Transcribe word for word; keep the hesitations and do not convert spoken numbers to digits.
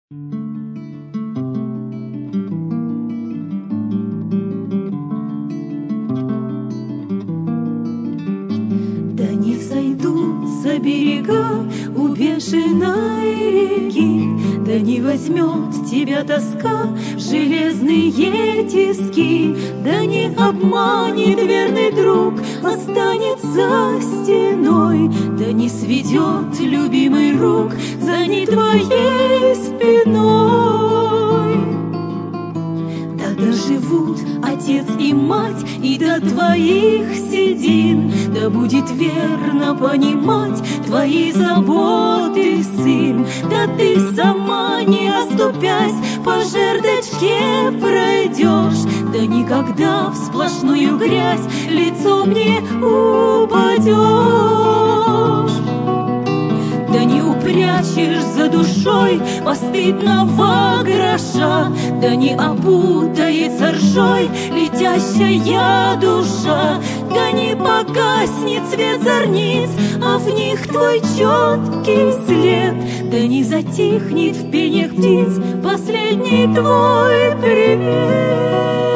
Да не сойдутся берега у бешеной реки, да не возьмет тебя тоска в железные тиски, да не обманет верный друг, останется стеной, да не сведет любимый рук за ней твоей спиной. Да доживут отец и мать и до твоих седин, да будет верно понимать твои заботы сын, да ты сама не оступясь по жердочке пройдешь, да никогда в сплошную грязь лицом не упадешь. Да не упрячешь за душой постыдного гроша, да не опутается ржой летящая душа, да не погаснет свет зорниц, а в них твой четкий след, да не затихнет в пениях птиц последний твой привет.